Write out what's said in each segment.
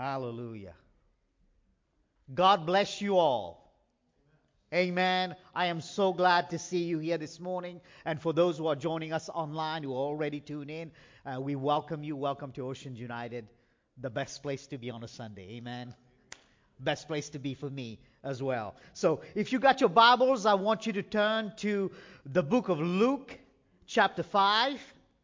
Hallelujah. God bless you all. Amen. I am so glad to see you here this morning. And for those who are joining us online, who are already tuned in, we welcome you. Welcome to Oceans United, the best place to be on a Sunday. Amen. Best place to be for me as well. So if you got your Bibles, I want you to turn to the book of Luke, chapter 5.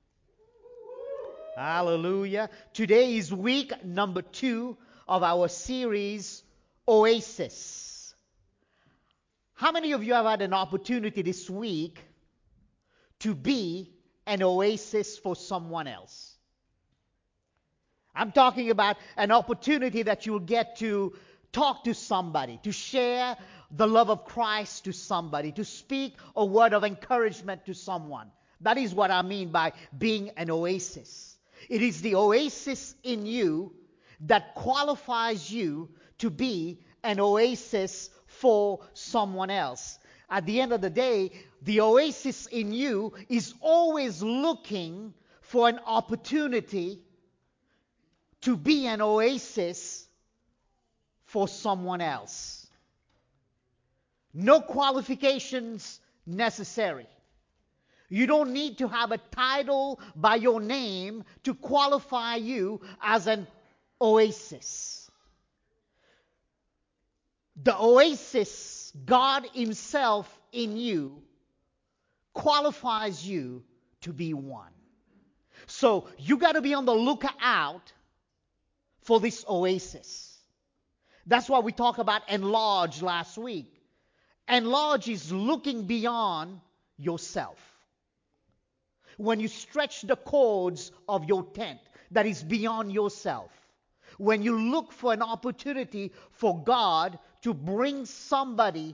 Hallelujah. Today is week number 2 of our series, Oasis. How many of you have had an opportunity this week to be an oasis for someone else? I'm talking about an opportunity that you'll get to talk to somebody, to share the love of Christ to somebody, to speak a word of encouragement to someone. That is what I mean by being an oasis. It is the oasis in you that qualifies you to be an oasis for someone else. At the end of the day, the oasis in you is always looking for an opportunity to be an oasis for someone else. No qualifications necessary. You don't need to have a title by your name to qualify you as an oasis. The oasis, God Himself in you, qualifies you to be one. So you got to be on the lookout for this oasis. That's why we talked about enlarge last week. Enlarge is looking beyond yourself. When you stretch the cords of your tent that is beyond yourself. When you look for an opportunity for God to bring somebody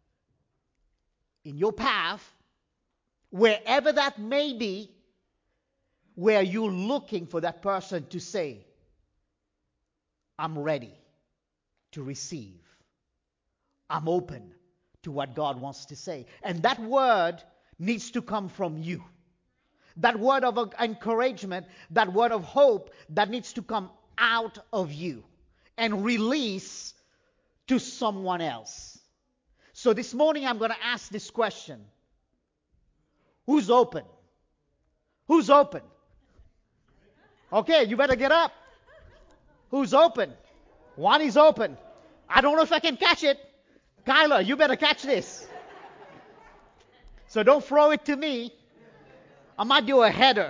in your path, wherever that may be, where you're looking for that person to say, I'm ready to receive. I'm open to what God wants to say. And that word needs to come from you. That word of encouragement, that word of hope, that needs to come out of you and release to someone else. So this morning I'm going to ask this question. Who's open? Who's open? Okay, you better get up. Who's open? One is open. I don't know if I can catch it. Kyla, you better catch this. So don't throw it to me. I might do a header.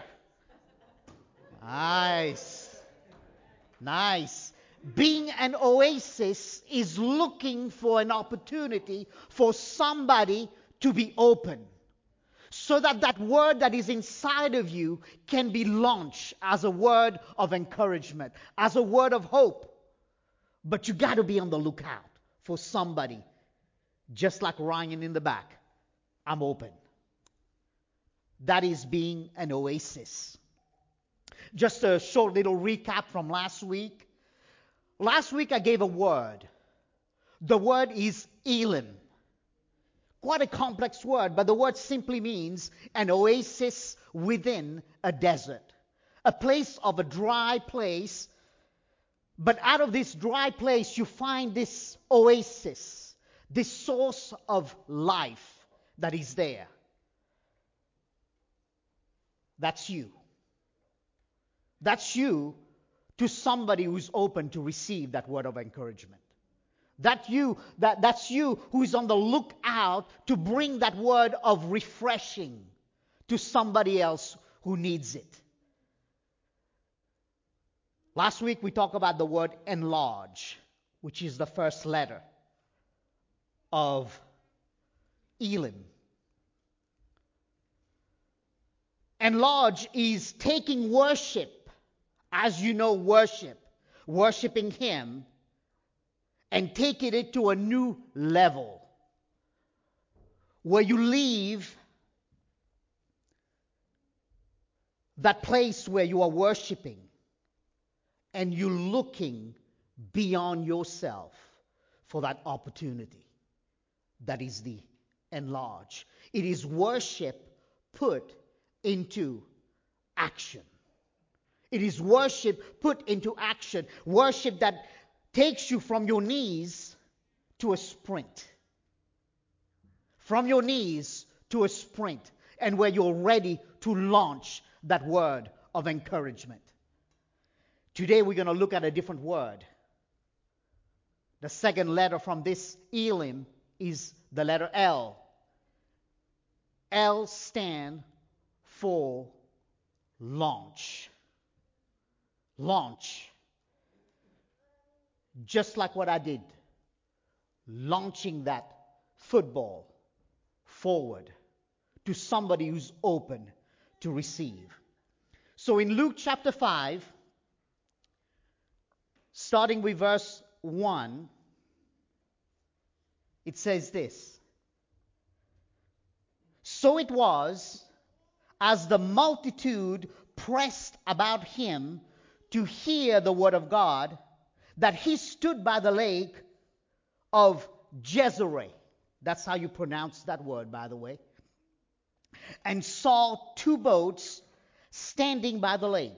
Nice. Nice. Being an oasis is looking for an opportunity for somebody to be open. So that that word that is inside of you can be launched as a word of encouragement, as a word of hope. But you got to be on the lookout for somebody. Just like Ryan in the back. I'm open. That is being an oasis. Just a short little recap from last week. Last week I gave a word. The word is Elim. Quite a complex word, but the word simply means an oasis within a desert. A place of a dry place. But out of this dry place you find this oasis. This source of life that is there. That's you. That's you to somebody who's open to receive that word of encouragement. That's you who's on the lookout to bring that word of refreshing to somebody else who needs it. Last week we talked about the word enlarge, which is the first letter of Elim. Enlarge is taking worship, as you know, worshiping Him, and taking it to a new level, where you leave that place where you are worshiping, and you're looking beyond yourself for that opportunity. That is the enlarge. It is worship put into action. It is worship put into action. Worship that takes you from your knees to a sprint. From your knees to a sprint. And where you're ready to launch that word of encouragement. Today we're going to look at a different word. The second letter from this Elim is the letter L. L stand for launch. Launch. Just like what I did. Launching that football forward to somebody who's open to receive. So in Luke chapter 5, starting with verse 1, it says this. So it was, as the multitude pressed about him to hear the word of God, that he stood by the lake of Gennesaret. That's how you pronounce that word, by the way. And saw two boats standing by the lake.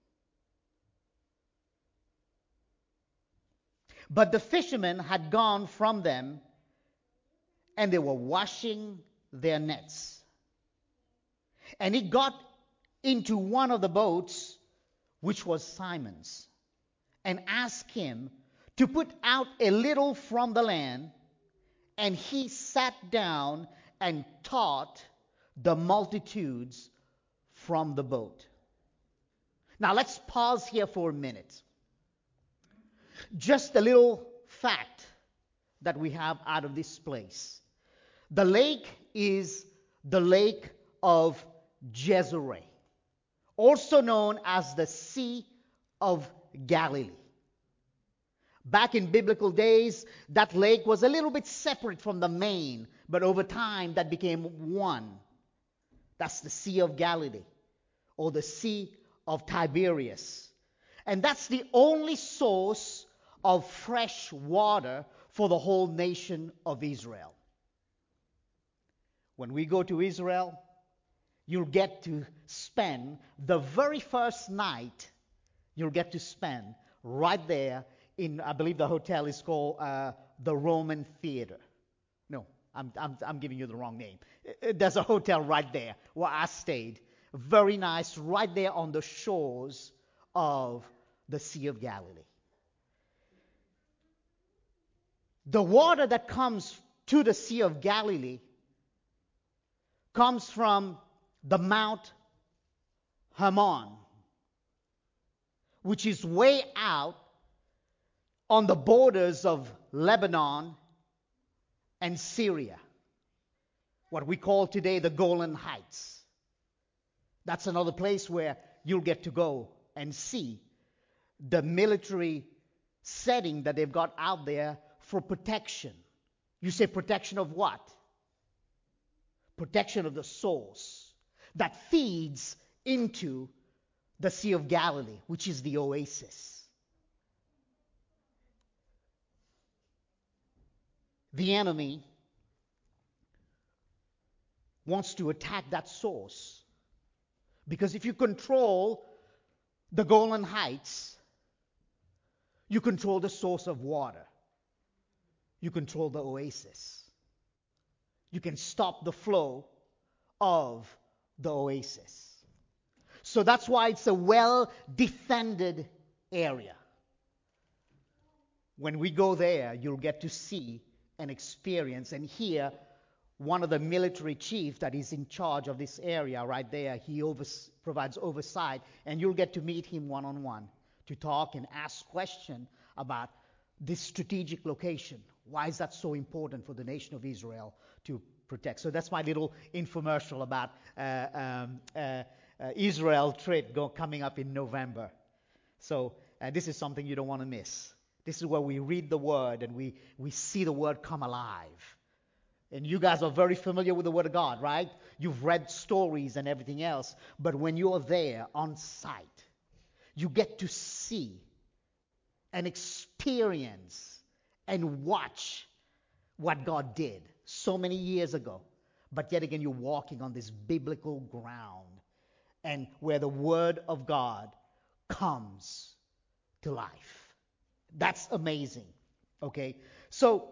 But the fishermen had gone from them, and they were washing their nets. And he got into one of the boats, which was Simon's, and asked him to put out a little from the land. And he sat down and taught the multitudes from the boat. Now let's pause here for a minute. Just a little fact that we have out of this place. The lake is the lake of Gennesaret, also known as the Sea of Galilee. Back in biblical days, that lake was a little bit separate from the main, but over time that became one. That's the Sea of Galilee, or the Sea of Tiberias. And that's the only source of fresh water for the whole nation of Israel. When we go to Israel, you'll get to spend the very first night, you'll get to spend right there in, I believe the hotel is called the Roman Theater. No, I'm giving you the wrong name. There's a hotel right there where I stayed. Very nice, right there on the shores of the Sea of Galilee. The water that comes to the Sea of Galilee comes from the Mount Hermon, which is way out on the borders of Lebanon and Syria, what we call today the Golan Heights. That's another place where you'll get to go and see the military setting that they've got out there for protection. You say protection of what? Protection of the source that feeds into the Sea of Galilee, which is the oasis. The enemy wants to attack that source. Because if you control the Golan Heights, you control the source of water. You control the oasis. You can stop the flow of the oasis. So that's why it's a well-defended area. When we go there, you'll get to see and experience and hear one of the military chiefs that is in charge of this area right there. He provides oversight, and you'll get to meet him one-on-one to talk and ask questions about this strategic location. Why is that so important for the nation of Israel to protect? So that's my little infomercial about Israel trip coming up in November. So this is something you don't want to miss. This is where we read the Word and we see the Word come alive. And you guys are very familiar with the Word of God, right? You've read stories and everything else. But when you're there on site, you get to see and experience and watch what God did so many years ago. But yet again, you're walking on this biblical ground and where the Word of God comes to life. That's amazing. Okay? So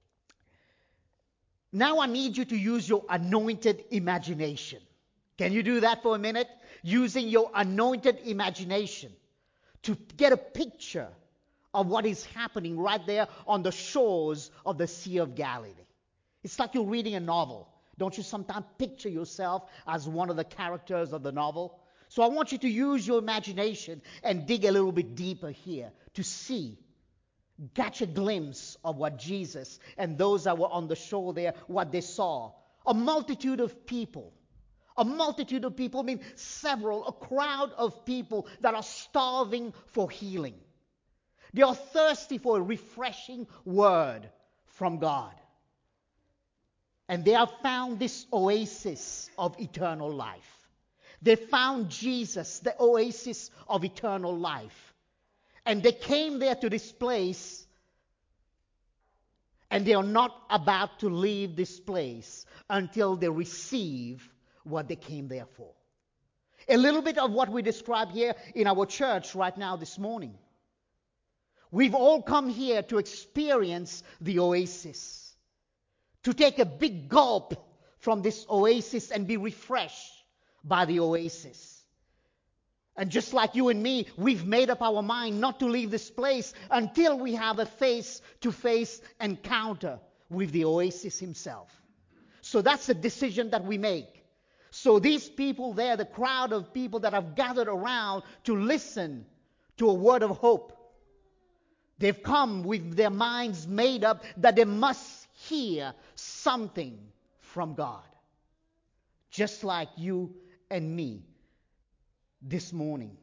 now I need you to use your anointed imagination. Can you do that for a minute? Using your anointed imagination to get a picture of what is happening right there on the shores of the Sea of Galilee. It's like you're reading a novel. Don't you sometimes picture yourself as one of the characters of the novel? So I want you to use your imagination and dig a little bit deeper here to see, catch a glimpse of what Jesus and those that were on the shore there, what they saw. A multitude of people. A multitude of people means a crowd of people that are starving for healing. They are thirsty for a refreshing word from God. And they have found this oasis of eternal life. They found Jesus, the oasis of eternal life. And they came there to this place, and they are not about to leave this place until they receive what they came there for. A little bit of what we describe here in our church right now this morning. We've all come here to experience the oasis, to take a big gulp from this oasis and be refreshed by the oasis. And just like you and me, we've made up our mind not to leave this place until we have a face-to-face encounter with the oasis himself. So that's a decision that we make. So these people there, the crowd of people that have gathered around to listen to a word of hope, they've come with their minds made up that they must hear something from God. Just like you and me this morning.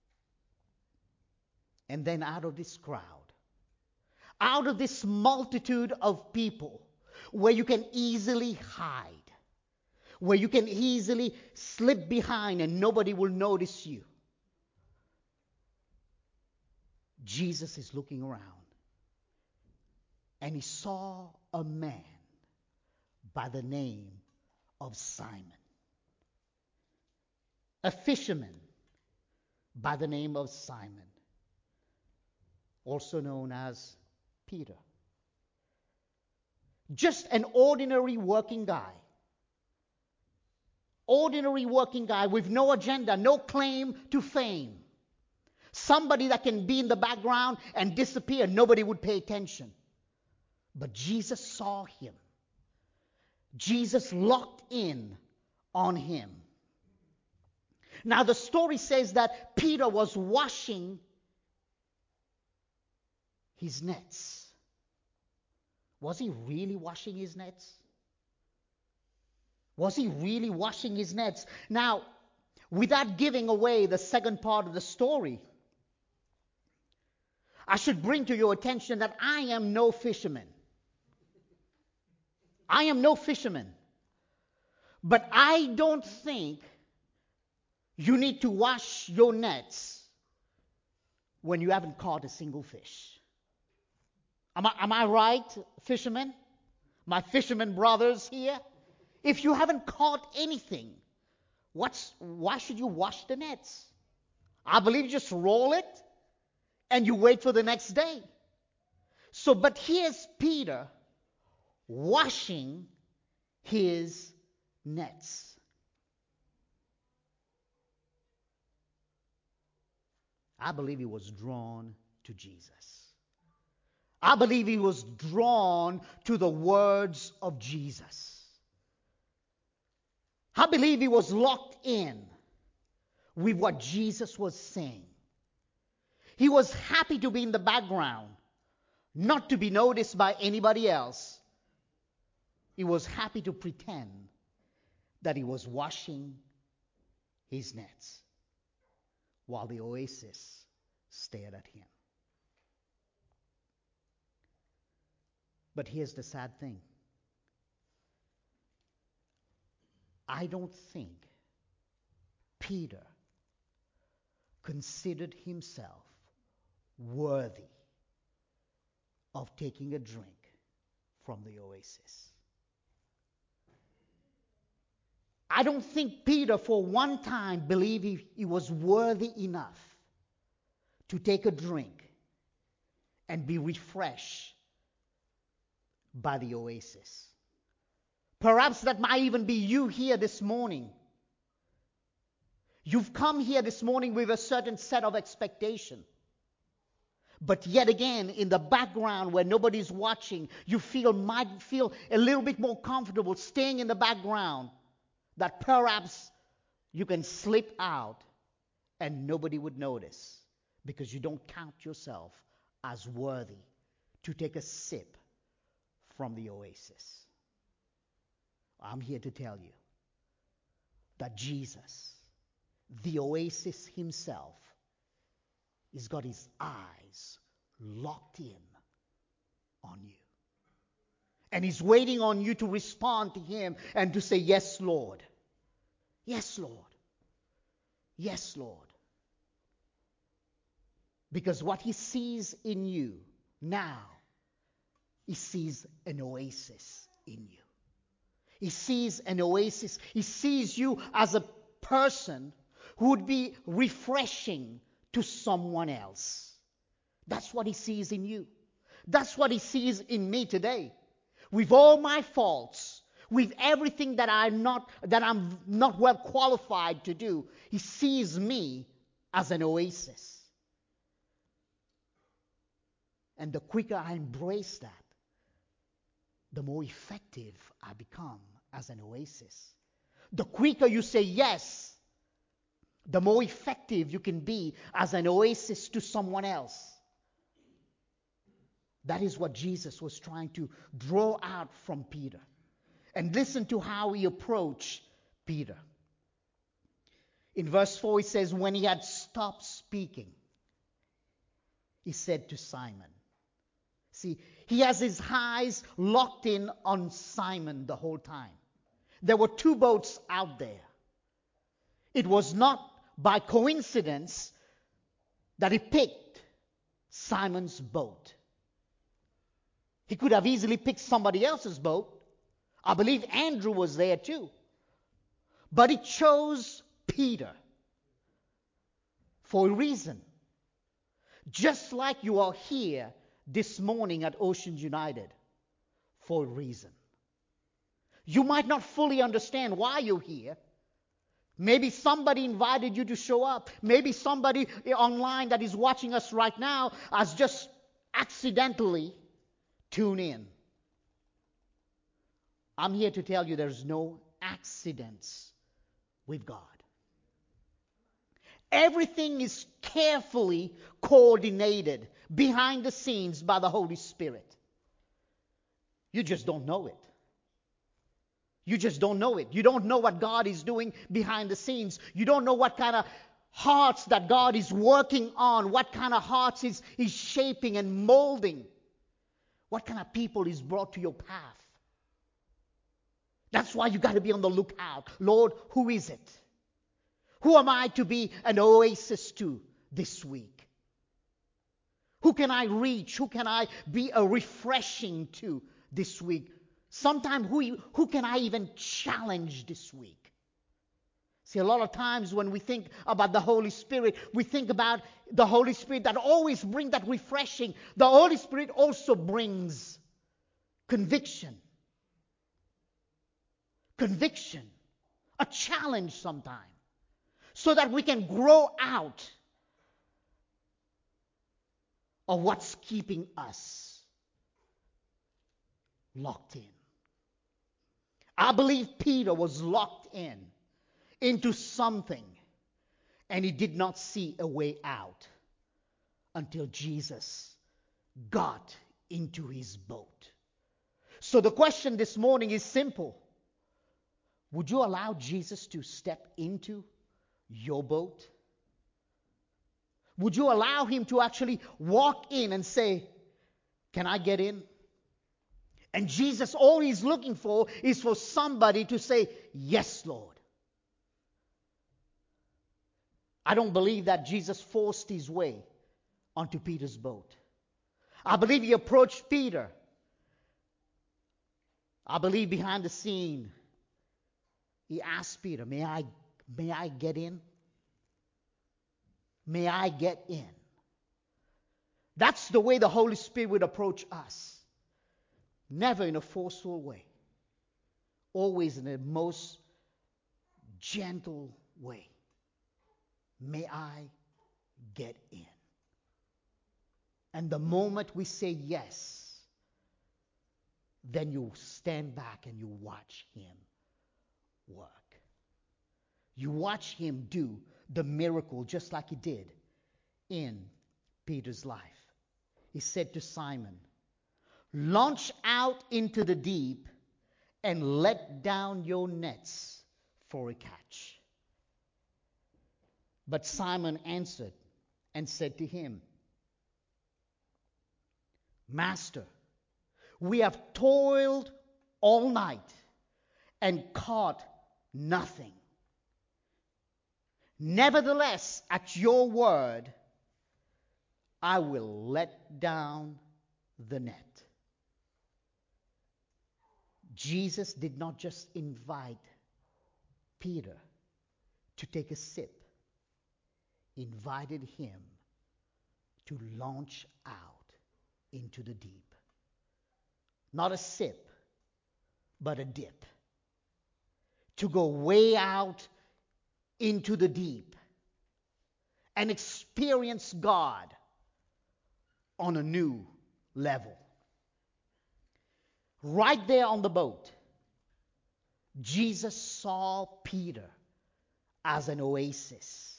And then out of this crowd, out of this multitude of people, where you can easily hide, where you can easily slip behind and nobody will notice you, Jesus is looking around, and he saw a man by the name of Simon, a fisherman by the name of Simon, also known as Peter. Just an ordinary working guy. Ordinary working guy with no agenda, no claim to fame. Somebody that can be in the background and disappear. Nobody would pay attention. But Jesus saw him. Jesus locked in on him. Now the story says that Peter was washing his nets. Was he really washing his nets? Was he really washing his nets? Now, without giving away the second part of the story, I should bring to your attention that I am no fisherman. I am no fisherman. But I don't think you need to wash your nets when you haven't caught a single fish. Am I right, fishermen? My fishermen brothers here? If you haven't caught anything, why should you wash the nets? I believe you just roll it and you wait for the next day. So, but here's Peter washing his nets. I believe he was drawn to Jesus. I believe he was drawn to the words of Jesus. I believe he was locked in with what Jesus was saying. He was happy to be in the background, not to be noticed by anybody else. He was happy to pretend that he was washing his nets while the oasis stared at him. But here's the sad thing. I don't think Peter considered himself worthy of taking a drink from the oasis. I don't think Peter for one time believed he was worthy enough to take a drink and be refreshed by the oasis. Perhaps that might even be you here this morning. You've come here this morning with a certain set of expectation. But yet again, in the background where nobody's watching, you might feel a little bit more comfortable staying in the background, that perhaps you can slip out and nobody would notice because you don't count yourself as worthy to take a sip from the oasis. I'm here to tell you that Jesus, the oasis himself, he's got his eyes locked in on you. And he's waiting on you to respond to him and to say, yes, Lord. Yes, Lord. Yes, Lord. Because what he sees in you now, he sees an oasis in you. He sees an oasis. He sees you as a person who would be refreshing to someone else. That's what he sees in you. That's what he sees in me today. With all my faults, with everything that I'm not well qualified to do, he sees me as an oasis. And the quicker I embrace that, the more effective I become as an oasis. The quicker you say yes, the more effective you can be as an oasis to someone else. That is what Jesus was trying to draw out from Peter. And listen to how he approached Peter. In verse 4, he says, when he had stopped speaking, he said to Simon. See, he has his eyes locked in on Simon the whole time. There were two boats out there. It was not by coincidence that he picked Simon's boat. He could have easily picked somebody else's boat. I believe Andrew was there too. But he chose Peter for a reason. Just like you are here this morning at Oceans United for a reason. You might not fully understand why you're here. Maybe somebody invited you to show up. Maybe somebody online that is watching us right now has just accidentally tuned in. I'm here to tell you there's no accidents with God. Everything is carefully coordinated behind the scenes by the Holy Spirit. You just don't know it. You just don't know it. You don't know what God is doing behind the scenes. You don't know what kind of hearts that God is working on, what kind of hearts He's shaping and molding, what kind of people He's brought to your path. That's why you got to be on the lookout. Lord, who is it? Who am I to be an oasis to this week? Who can I reach? Who can I be a refreshing to this week? Sometimes who can I even challenge this week? See, a lot of times when we think about the Holy Spirit, we think about the Holy Spirit that always brings that refreshing. The Holy Spirit also brings conviction. Conviction. A challenge sometimes. So that we can grow out of what's keeping us locked in. I believe Peter was locked into something, and he did not see a way out until Jesus got into his boat. So the question this morning is simple. Would you allow Jesus to step into your boat? Would you allow him to actually walk in and say, can I get in? And Jesus, all he's looking for is for somebody to say, yes, Lord. I don't believe that Jesus forced his way onto Peter's boat. I believe he approached Peter. I believe behind the scene, he asked Peter, may I get in? May I get in? That's the way the Holy Spirit would approach us. Never in a forceful way. Always in the most gentle way. May I get in? And the moment we say yes, then you stand back and you watch him work. You watch him do the miracle just like he did in Peter's life. He said to Simon, "Launch out into the deep and let down your nets for a catch." But Simon answered and said to him, "Master, we have toiled all night and caught nothing. Nevertheless, at your word, I will let down the net." Jesus did not just invite Peter to take a sip. He invited him to launch out into the deep. Not a sip, but a dip. To go way out into the deep and experience God on a new level. Right there on the boat, Jesus saw Peter as an oasis,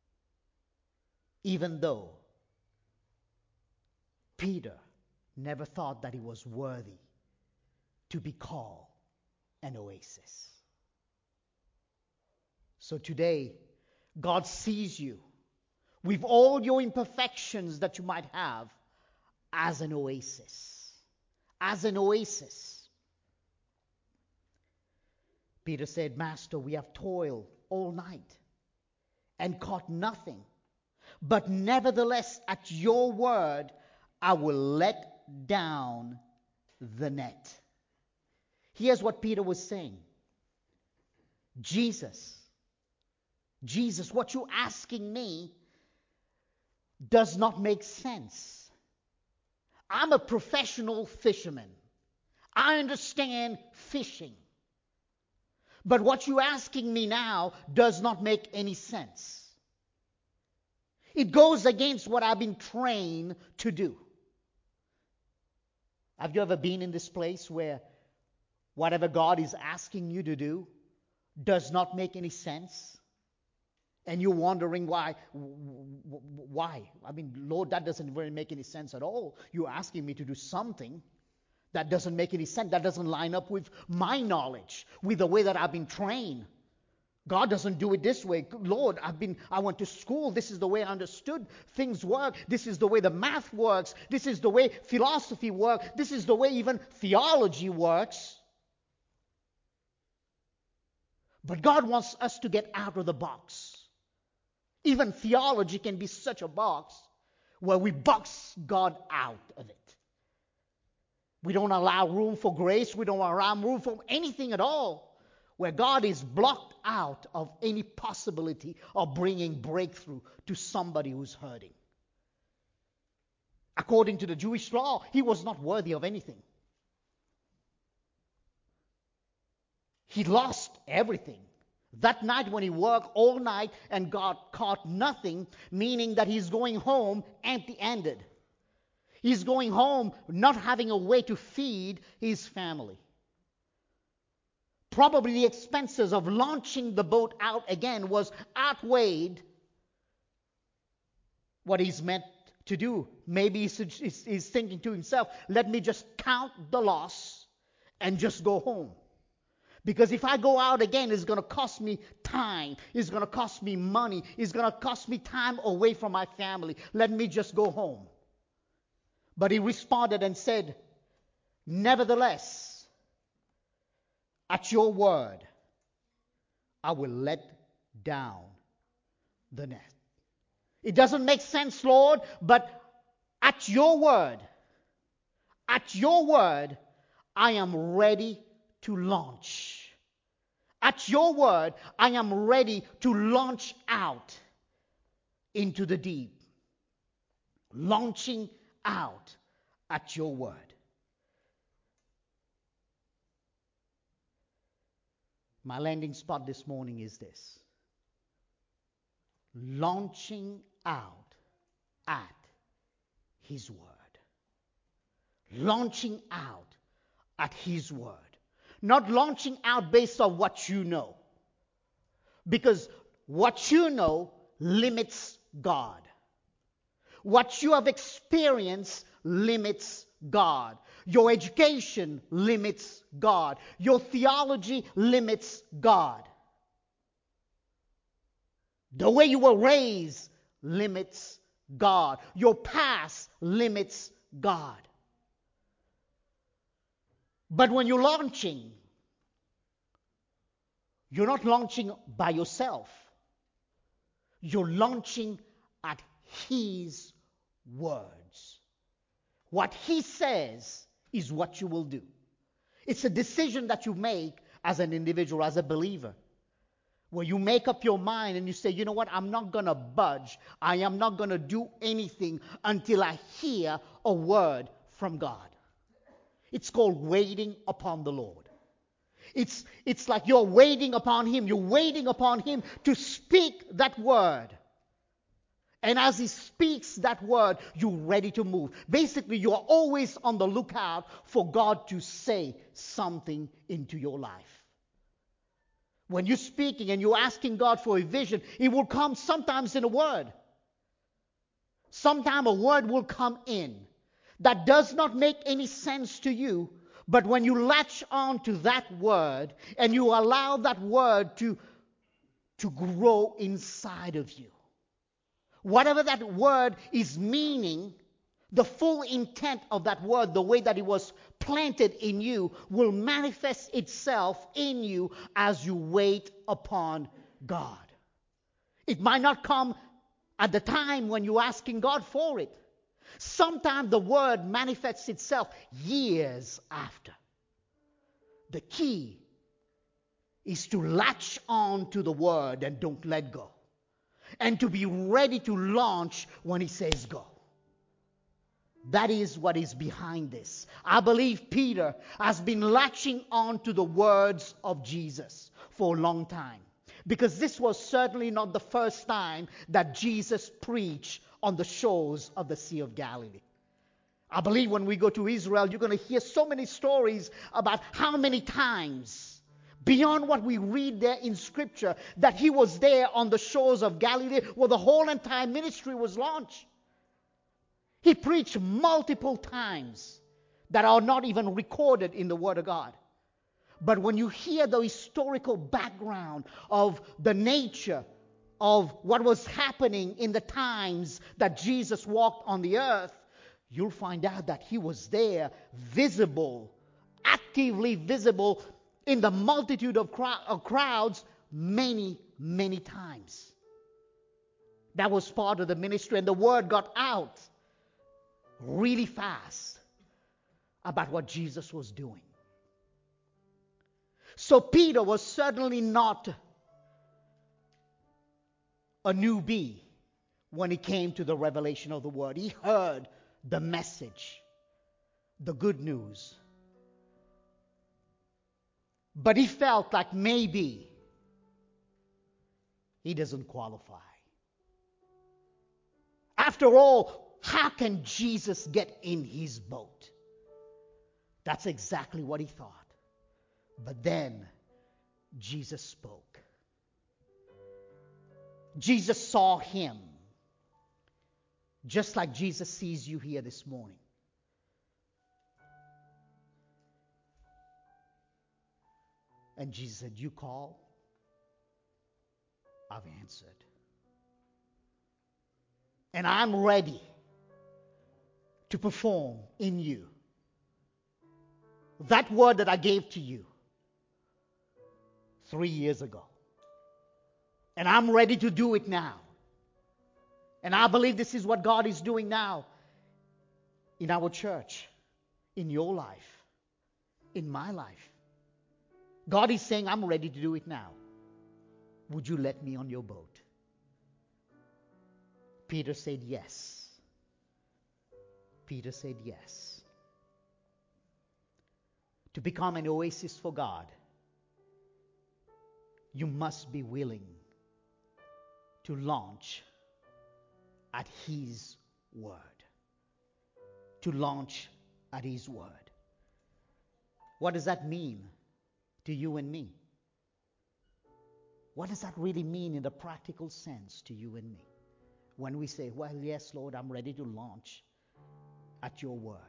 even though Peter never thought that he was worthy to be called an oasis. So today, God sees you with all your imperfections that you might have as an oasis. As an oasis. Peter said, "Master, we have toiled all night and caught nothing. But nevertheless, at your word, I will let down the net." Here's what Peter was saying. Jesus, what you're asking me does not make sense. I'm a professional fisherman. I understand fishing. But what you're asking me now does not make any sense. It goes against what I've been trained to do. Have you ever been in this place where whatever God is asking you to do does not make any sense? And you're wondering why. I mean, Lord, that doesn't really make any sense at all. You're asking me to do something that doesn't make any sense. That doesn't line up with my knowledge, with the way that I've been trained. God doesn't do it this way. Lord, I went to school. This is the way I understood things work. This is the way the math works. This is the way philosophy works. This is the way even theology works. But God wants us to get out of the box. Even theology can be such a box where we box God out of it. We don't allow room for grace. We don't allow room for anything at all, where God is blocked out of any possibility of bringing breakthrough to somebody who's hurting. According to the Jewish law, he was not worthy of anything. He lost everything. That night when he worked all night and God caught nothing, meaning that he's going home empty-handed. He's going home not having a way to feed his family. Probably the expenses of launching the boat out again was outweighed what he's meant to do. Maybe he's thinking to himself, let me just count the loss and just go home. Because if I go out again, it's going to cost me time. It's going to cost me money. It's going to cost me time away from my family. Let me just go home. But he responded and said, "Nevertheless, at your word, I will let down the net." It doesn't make sense, Lord, but at your word, I am ready to launch. At your word, I am ready to launch out into the deep. Launching out at your word. My landing spot this morning is this: launching out at His word. Launching out at His word. Not launching out based on what you know. Because what you know limits God. What you have experienced limits God. Your education limits God. Your theology limits God. The way you were raised limits God. Your past limits God. But when you're launching, you're not launching by yourself. You're launching at His words. What He says is what you will do. It's a decision that you make as an individual, as a believer, where you make up your mind and you say, you know what, I'm not going to budge. I am not going to do anything until I hear a word from God. It's called waiting upon the Lord. It's like you're waiting upon Him. You're waiting upon Him to speak that word. And as He speaks that word, you're ready to move. Basically, you are always on the lookout for God to say something into your life. When you're speaking and you're asking God for a vision, it will come sometimes in a word. Sometimes a word will come in that does not make any sense to you, but when you latch on to that word and you allow that word to grow inside of you, whatever that word is meaning, the full intent of that word, the way that it was planted in you, will manifest itself in you as you wait upon God. It might not come at the time when you're asking God for it. Sometimes the word manifests itself years after. The key is to latch on to the word and don't let go. And to be ready to launch when He says go. That is what is behind this. I believe Peter has been latching on to the words of Jesus for a long time. Because this was certainly not the first time that Jesus preached on the shores of the Sea of Galilee. I believe when we go to Israel, you're going to hear so many stories about how many times, beyond what we read there in Scripture, that He was there on the shores of Galilee where the whole entire ministry was launched. He preached multiple times that are not even recorded in the Word of God. But when you hear the historical background of the nature of what was happening in the times that Jesus walked on the earth, you'll find out that He was there, visible, actively visible in the multitude of crowds many, many times. That was part of the ministry, and the word got out really fast about what Jesus was doing. So Peter was certainly not a newbie when it came to the revelation of the word. He heard the message, the good news. But he felt like maybe he doesn't qualify. After all, how can Jesus get in his boat? That's exactly what he thought. But then Jesus spoke. Jesus saw him, just like Jesus sees you here this morning. And Jesus said, "You call, I've answered. And I'm ready to perform in you that word that I gave to you 3 years ago. And I'm ready to do it now. And I believe this is what God is doing now in our church, in your life, in my life. God is saying, I'm ready to do it now. Would you let me on your boat?" Peter said yes. Peter said yes. To become an oasis for God, you must be willing to launch at His word. To launch at His word. What does that mean to you and me? What does that really mean in the practical sense to you and me? When we say, well, yes, Lord, I'm ready to launch at your word.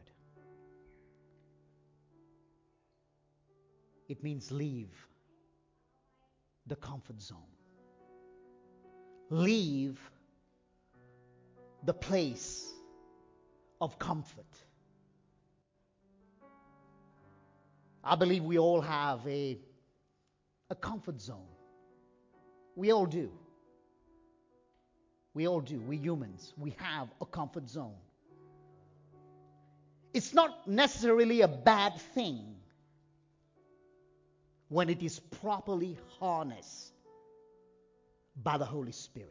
It means leave the comfort zone. Leave the place of comfort. I believe we all have a comfort zone. We all do. We all do. We humans, we have a comfort zone. It's not necessarily a bad thing when it is properly harnessed by the Holy Spirit.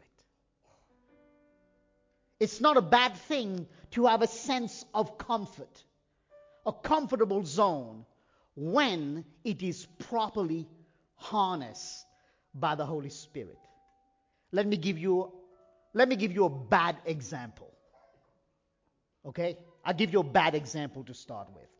It's not a bad thing to have a sense of comfort, a comfortable zone, when it is properly harnessed by the Holy Spirit. Let me give you a bad example. Okay? I'll give you a bad example to start with.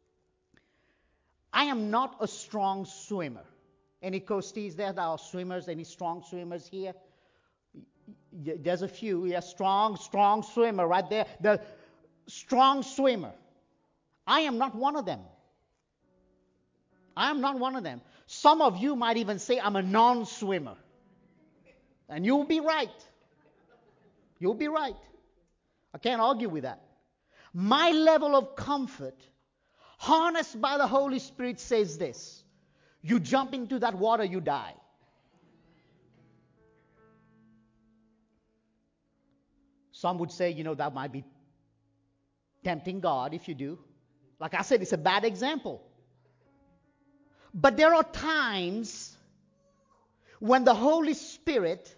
I am not a strong swimmer. Any coasties there that are swimmers? Any strong swimmers here? There's a few. Yeah, strong swimmer right there. The strong swimmer. I am not one of them. I am not one of them. Some of you might even say I'm a non-swimmer. And you'll be right. You'll be right. I can't argue with that. My level of comfort, harnessed by the Holy Spirit, says this: you jump into that water, you die. Some would say, that might be tempting God if you do. Like I said, it's a bad example. But there are times when the Holy Spirit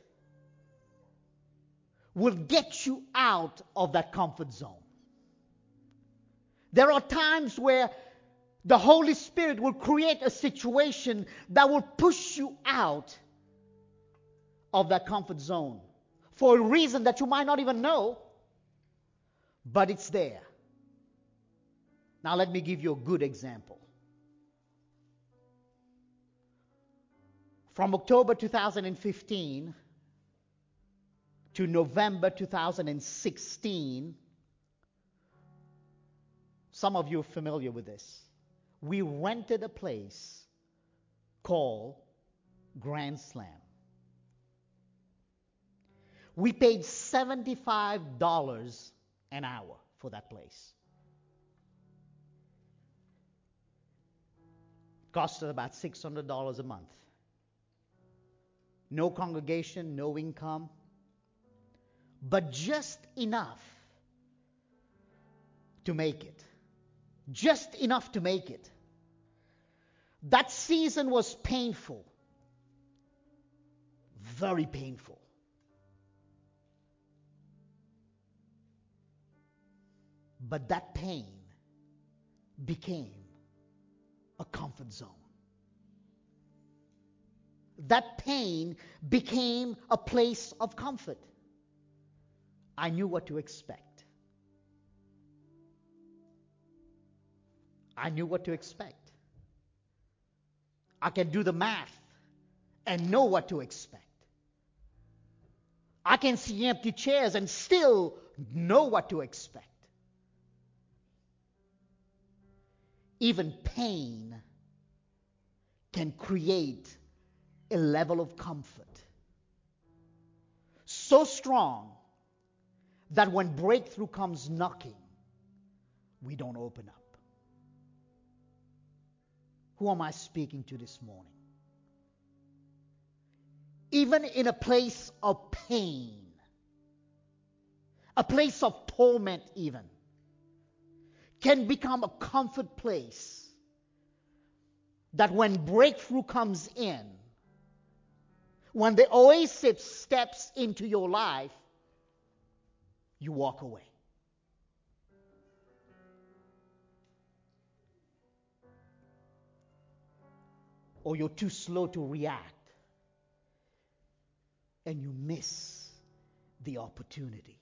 will get you out of that comfort zone. There are times where the Holy Spirit will create a situation that will push you out of that comfort zone for a reason that you might not even know, but it's there. Now let me give you a good example. From October 2015 to November 2016, some of you are familiar with this. We rented a place called Grand Slam. We paid $75 an hour for that place. It cost us about $600 a month. No congregation, no income, but just enough to make it. Just enough to make it. That season was painful. Very painful. But that pain became a comfort zone. That pain became a place of comfort. I knew what to expect. I knew what to expect. I can do the math and know what to expect. I can see empty chairs and still know what to expect. Even pain can create a level of comfort so strong that when breakthrough comes knocking, we don't open up. Who am I speaking to this morning? Even in a place of pain, a place of torment even, can become a comfort place that when breakthrough comes in, when the oasis steps into your life, you walk away. or you're too slow to react, and you miss the opportunity.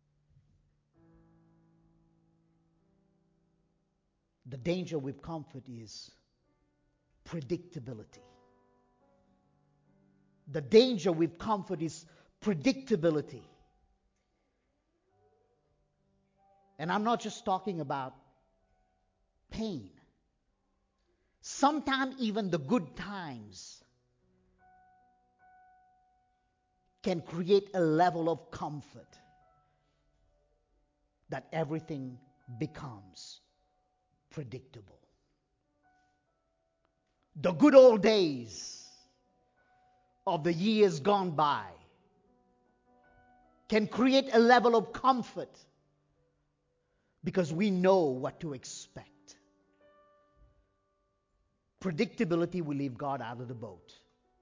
The danger with comfort is predictability. The danger with comfort is predictability. And I'm not just talking about pain. Sometimes even the good times can create a level of comfort that everything becomes predictable. The good old days of the years gone by can create a level of comfort because we know what to expect. Predictability will leave God out of the boat.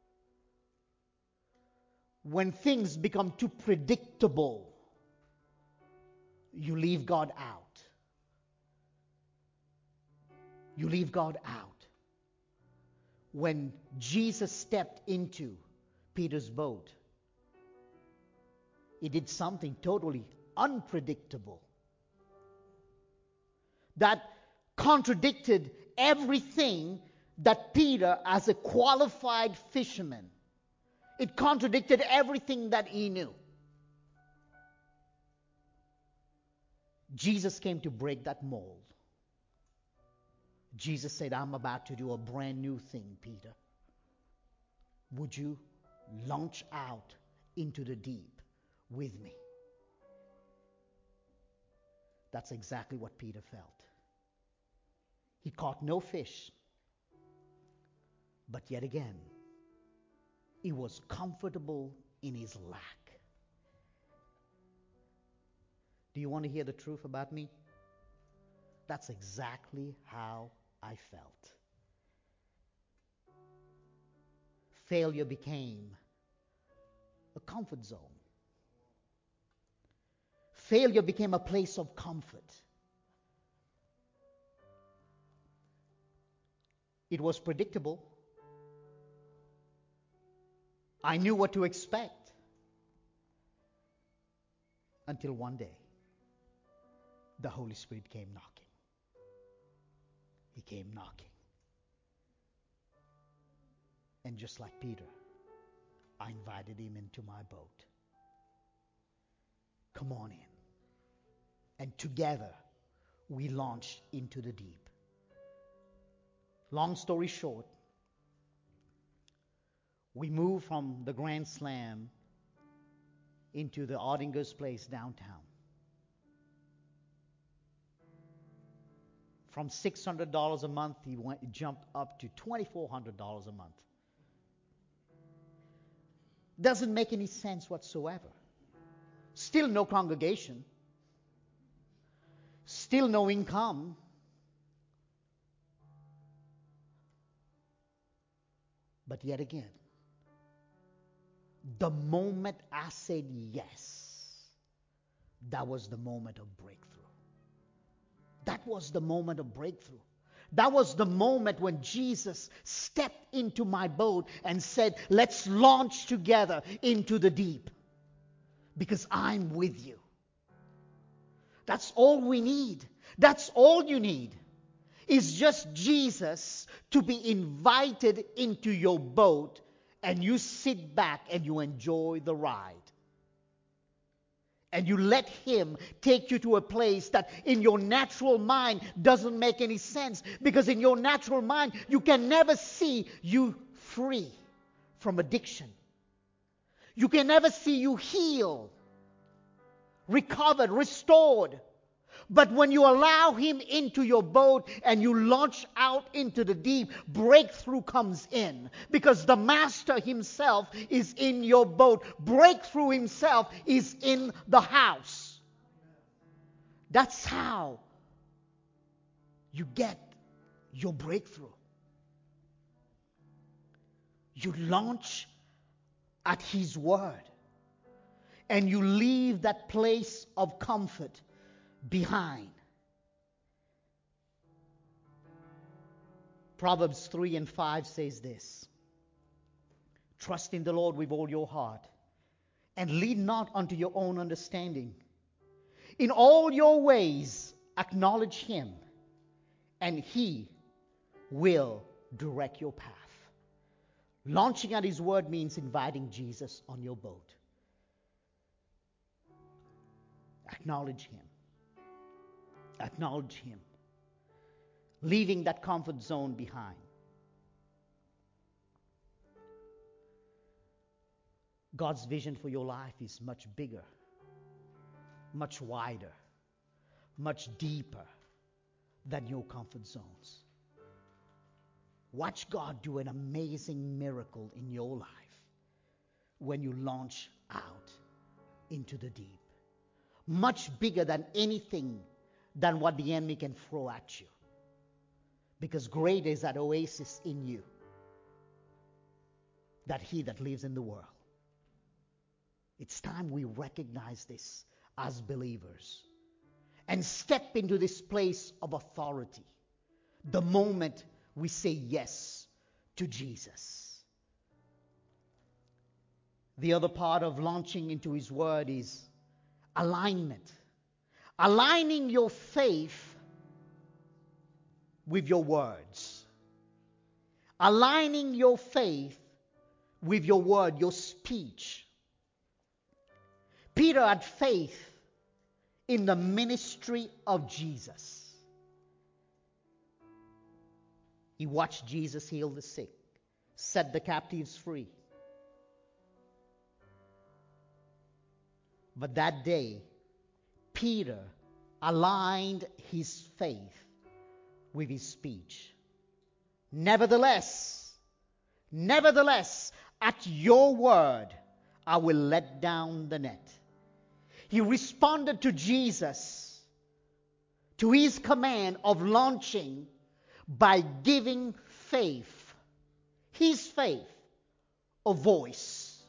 When things become too predictable, you leave God out. You leave God out. When Jesus stepped into Peter's boat, he did something totally unpredictable that contradicted everything that Peter, as a qualified fisherman, it contradicted everything that he knew. Jesus came to break that mold. Jesus said, I'm about to do a brand new thing, Peter. Would you launch out into the deep with me? That's exactly what Peter felt. He caught no fish, but yet again, he was comfortable in his lack. Do you want to hear the truth about me? That's exactly how I felt. Failure became a comfort zone. Failure became a place of comfort. It was predictable. I knew what to expect. Until one day, the Holy Spirit came knocking. He came knocking. And just like Peter, I invited him into my boat. Come on in. And together, we launched into the deep. Long story short, we moved from the Grand Slam into the Oettinger's Place downtown. From $600 a month, he jumped up to $2,400 a month. Doesn't make any sense whatsoever. Still no congregation. Still no income. But yet again, the moment I said yes, that was the moment of breakthrough. That was the moment of breakthrough. That was the moment when Jesus stepped into my boat and said, let's launch together into the deep because I'm with you. That's all we need. That's all you need. Is just Jesus to be invited into your boat and you sit back and you enjoy the ride. And you let him take you to a place that in your natural mind doesn't make any sense. Because in your natural mind, you can never see you free from addiction. You can never see you healed, recovered, restored. But when you allow him into your boat and you launch out into the deep, breakthrough comes in. Because the master himself is in your boat. Breakthrough himself is in the house. That's how you get your breakthrough. You launch at his word. And you leave that place of comfort behind. Proverbs 3 and 5 says this: trust in the Lord with all your heart, and lean not unto your own understanding. In all your ways acknowledge him, and he will direct your path. Launching at his word means inviting Jesus on your boat. Acknowledge him. Acknowledge him. Leaving that comfort zone behind. God's vision for your life is much bigger, much wider, much deeper than your comfort zones. Watch God do an amazing miracle in your life when you launch out into the deep. Much bigger than anything than what the enemy can throw at you. Because greater is that oasis in you than he that lives in the world. It's time we recognize this as believers and step into this place of authority the moment we say yes to Jesus. The other part of launching into his word is alignment. Aligning your faith with your words. Aligning your faith with your word, your speech. Peter had faith in the ministry of Jesus. He watched Jesus heal the sick, set the captives free. But that day, Peter aligned his faith with his speech. Nevertheless, at your word, I will let down the net. He responded to Jesus, to his command of launching, by giving faith, his faith, a voice.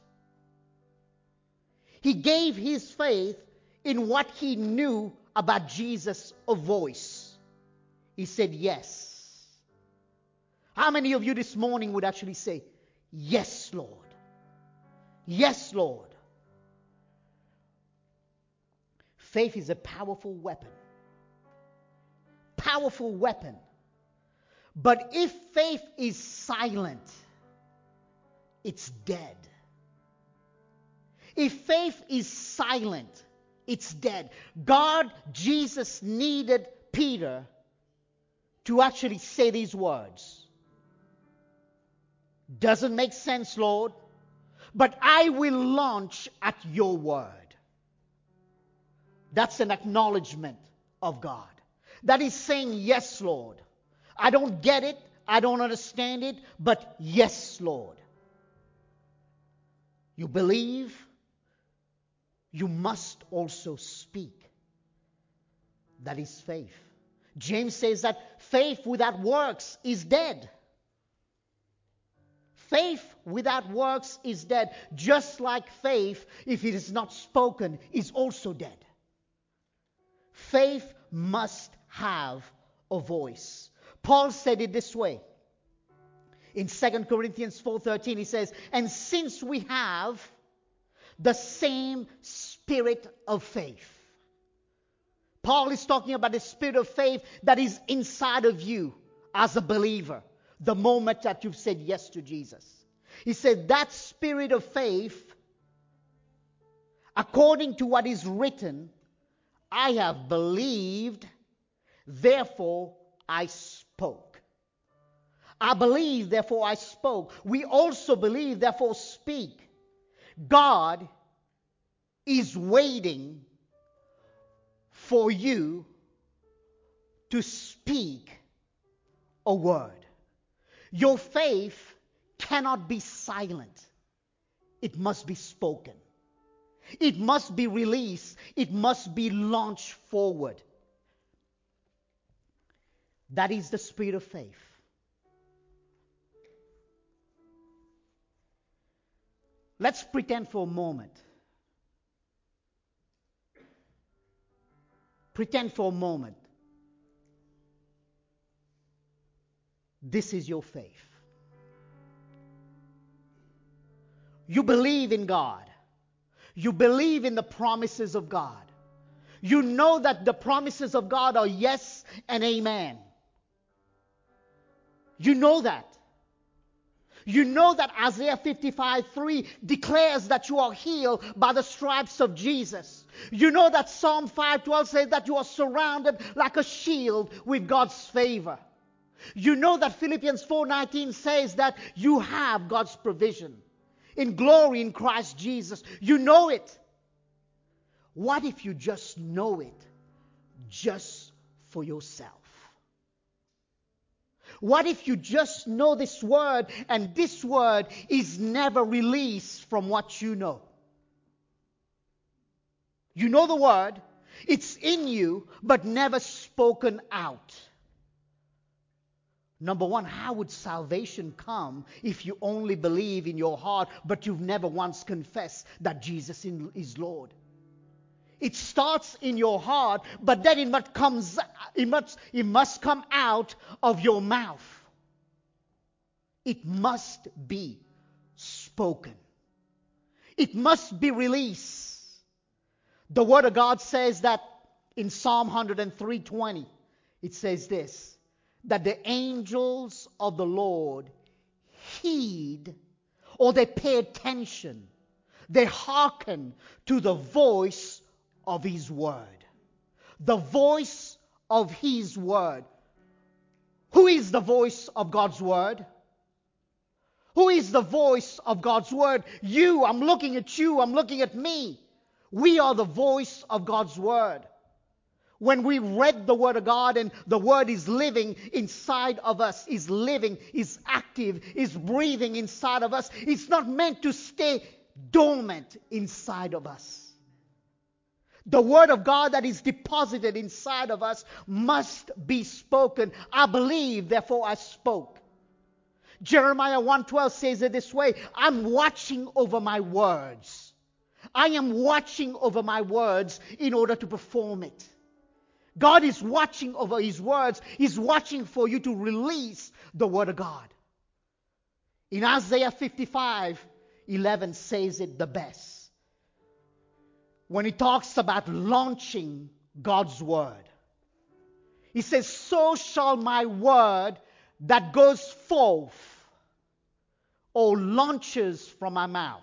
He gave his faith in what he knew about Jesus a voice. He said yes. How many of you this morning would actually say, yes, Lord? Yes, Lord. Faith is a powerful weapon. Powerful weapon. But if faith is silent, it's dead. If faith is silent, it's dead. Jesus needed Peter to actually say these words. Doesn't make sense, Lord, but I will launch at your word. That's an acknowledgement of God. That is saying, yes, Lord. I don't get it. I don't understand it. But yes, Lord. You believe. You must also speak. That is faith. James says that faith without works is dead. Faith without works is dead. Just like faith, if it is not spoken, is also dead. Faith must have a voice. Paul said it this way. In 2 Corinthians 4:13, he says, and since we have the same spirit of faith. Paul is talking about the spirit of faith that is inside of you as a believer, the moment that you've said yes to Jesus. He said that spirit of faith, according to what is written, I have believed, therefore I spoke. I believe, therefore I spoke. We also believe, therefore speak. God is waiting for you to speak a word. Your faith cannot be silent. It must be spoken. It must be released. It must be launched forward. That is the spirit of faith. Let's pretend for a moment. Pretend for a moment This is your faith. You believe in God. You believe in the promises of God. You know that the promises of God are yes and amen. You know that. You know that Isaiah 55:3 declares that you are healed by the stripes of Jesus. You know that Psalm 5:12 says that you are surrounded like a shield with God's favor. You know that Philippians 4:19 says that you have God's provision in glory in Christ Jesus. You know it. What if you just know it just for yourself? What if you just know this word and this word is never released from what you know? You know the word, it's in you, but never spoken out. Number one, how would salvation come if you only believe in your heart, but you've never once confessed that Jesus is Lord? It starts in your heart, but then it must come out of your mouth. It must be spoken. It must be released. The Word of God says that in Psalm 103:20, it says this, that the angels of the Lord heed, or they pay attention, they hearken to the voice of His word. The voice of His word. Who is the voice of God's word? Who is the voice of God's word? You. I'm looking at you. I'm looking at me. We are the voice of God's word. When we read the word of God and the word is living inside of us, is living, is active, is breathing inside of us, it's not meant to stay dormant inside of us. The word of God that is deposited inside of us must be spoken. I believe, therefore I spoke. Jeremiah 1:12 says it this way, I'm watching over my words. I am watching over my words in order to perform it. God is watching over His words. He's watching for you to release the word of God. In Isaiah 55:11 says it the best. When he talks about launching God's word. He says, so shall my word that goes forth or launches from my mouth.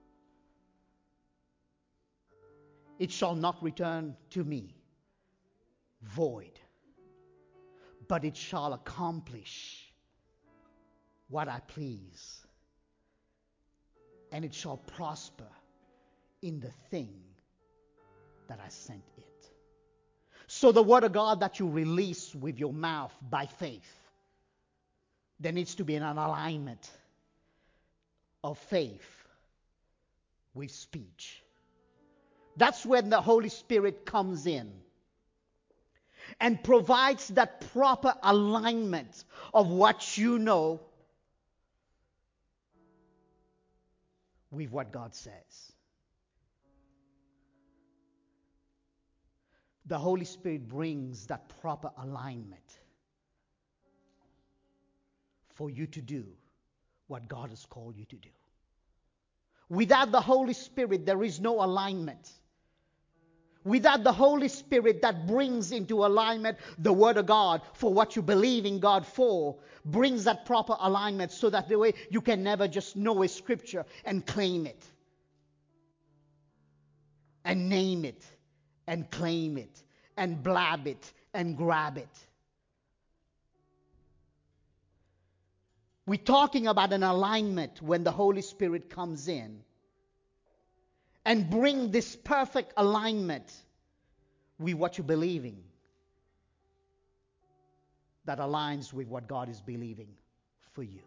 It shall not return to me void, but it shall accomplish what I please, and it shall prosper in the thing that I sent it. So the word of God that you release with your mouth by faith, there needs to be an alignment of faith with speech. That's when the Holy Spirit comes in and provides that proper alignment of what you know with what God says. The Holy Spirit brings that proper alignment for you to do what God has called you to do. Without the Holy Spirit, there is no alignment. Without the Holy Spirit that brings into alignment the Word of God for what you believe in God for, brings that proper alignment so that the way you can never just know a scripture and claim it, and name it, and claim it, and blab it, and grab it. We're talking about an alignment when the Holy Spirit comes in and bring this perfect alignment with what you're believing that aligns with what God is believing for you.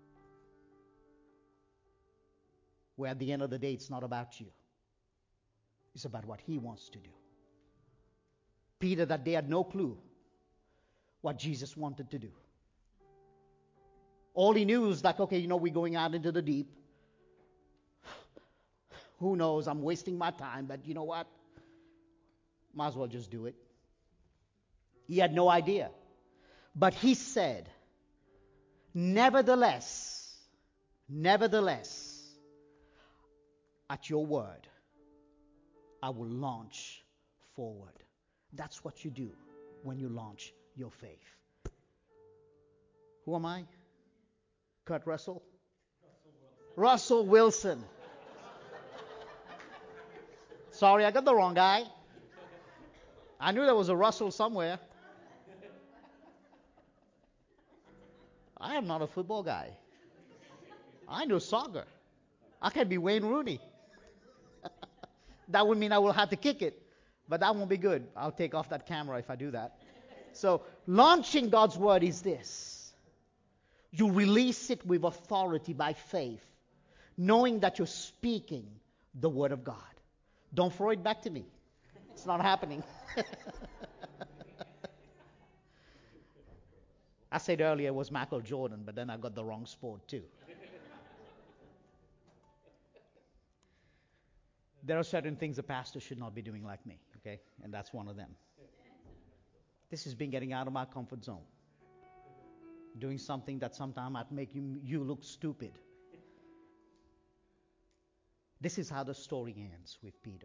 Where at the end of the day, it's not about you. It's about what He wants to do. Peter that day had no clue what Jesus wanted to do. All he knew was like, okay, we're going out into the deep. Who knows? I'm wasting my time, but you know what? Might as well just do it. He had no idea. But he said, Nevertheless, at your word, I will launch forward. That's what you do when you launch your faith. Who am I? Kurt Russell? Russell Wilson. Sorry, I got the wrong guy. I knew there was a Russell somewhere. I am not a football guy. I know soccer. I can be Wayne Rooney. That would mean I will have to kick it, but that won't be good. I'll take off that camera if I do that. So, launching God's word is this. You release it with authority by faith, knowing that you're speaking the word of God. Don't throw it back to me. It's not happening. I said earlier it was Michael Jordan, but then I got the wrong sport too. There are certain things a pastor should not be doing like me, okay? And that's one of them. This has been getting out of my comfort zone. Doing something that sometimes might make you look stupid. This is how the story ends with Peter.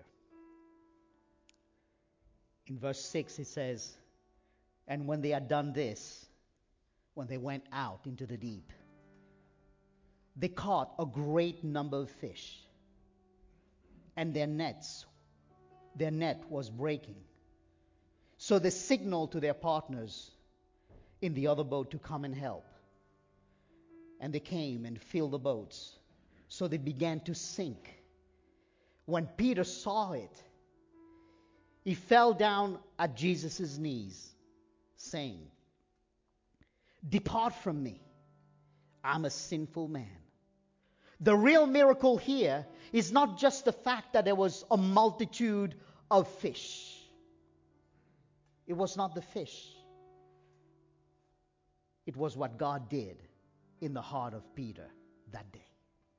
In verse 6 it says, and when they had done this, when they went out into the deep, they caught a great number of fish, and their net was breaking. So they signaled to their partners in the other boat to come and help. And they came and filled the boats. So they began to sink. When Peter saw it, he fell down at Jesus' knees, saying, "Depart from me, I'm a sinful man." The real miracle here is not just the fact that there was a multitude of fish. It was not the fish. It was what God did in the heart of Peter that day.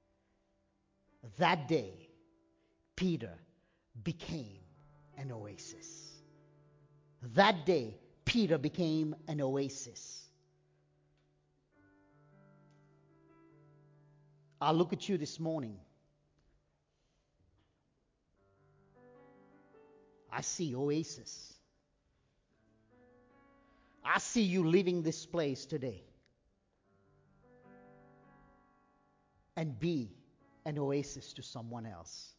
That day, Peter became an oasis. That day, Peter became an oasis. I look at you this morning. I see oasis. I see you leaving this place today and be an oasis to someone else.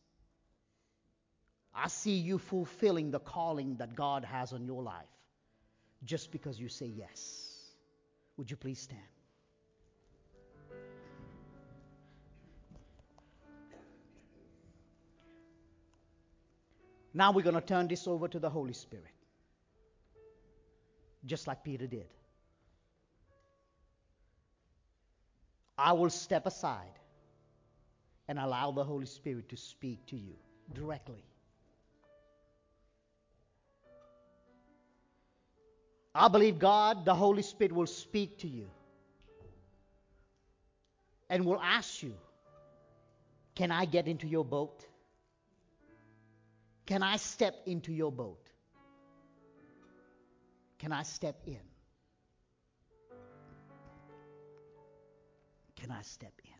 I see you fulfilling the calling that God has on your life just because you say yes. Would you please stand? Now we're going to turn this over to the Holy Spirit, just like Peter did. I will step aside and allow the Holy Spirit to speak to you directly. I believe God, the Holy Spirit, will speak to you and will ask you, can I get into your boat? Can I step into your boat? Can I step in? Can I step in?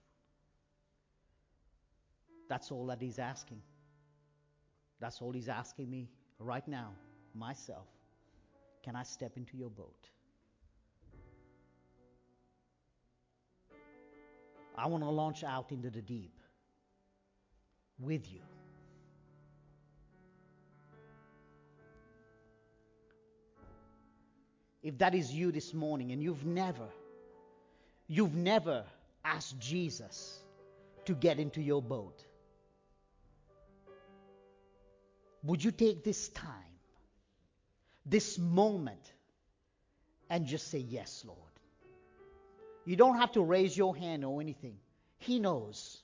That's all that he's asking. That's all he's asking me right now, myself. Can I step into your boat? I want to launch out into the deep with you. If that is you this morning and you've never asked Jesus to get into your boat, would you take this time, this moment, and just say, yes, Lord? You don't have to raise your hand or anything. He knows.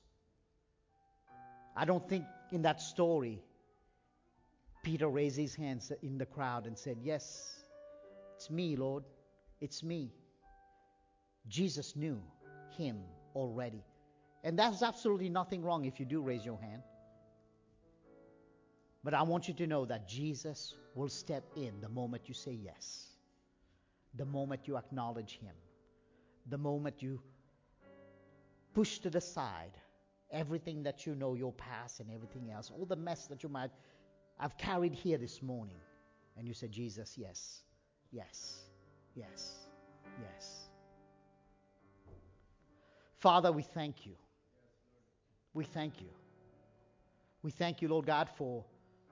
I don't think in that story, Peter raised his hands in the crowd and said, yes, it's me, Lord. It's me. Jesus knew him already. And there's absolutely nothing wrong if you do raise your hand. But I want you to know that Jesus will step in the moment you say yes, the moment you acknowledge him, the moment you push to the side everything that you know, your past and everything else, all the mess that you might have carried here this morning, and you say, Jesus, yes, yes, yes, yes. Father, we thank you. We thank you. We thank you, Lord God, for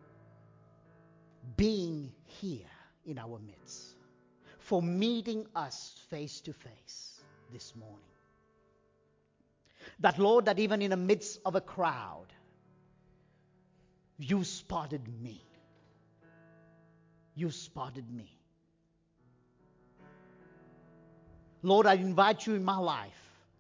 being here in our midst, for meeting us face to face this morning. That, Lord, that even in the midst of a crowd, you spotted me. You spotted me. Lord, I invite you in my life.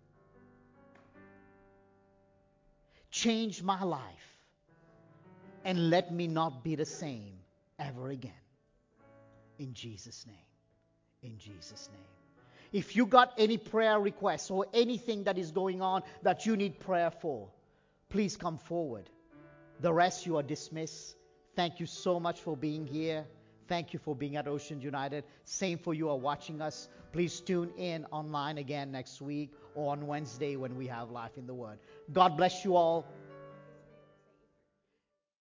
Change my life and let me not be the same ever again. In Jesus' name. In Jesus' name. If you got any prayer requests or anything that is going on that you need prayer for, please come forward. The rest, you are dismissed. Thank you so much for being here. Thank you for being at Oceans United. Same for you are watching us. Please tune in online again next week or on Wednesday when we have Life in the Word. God bless you all.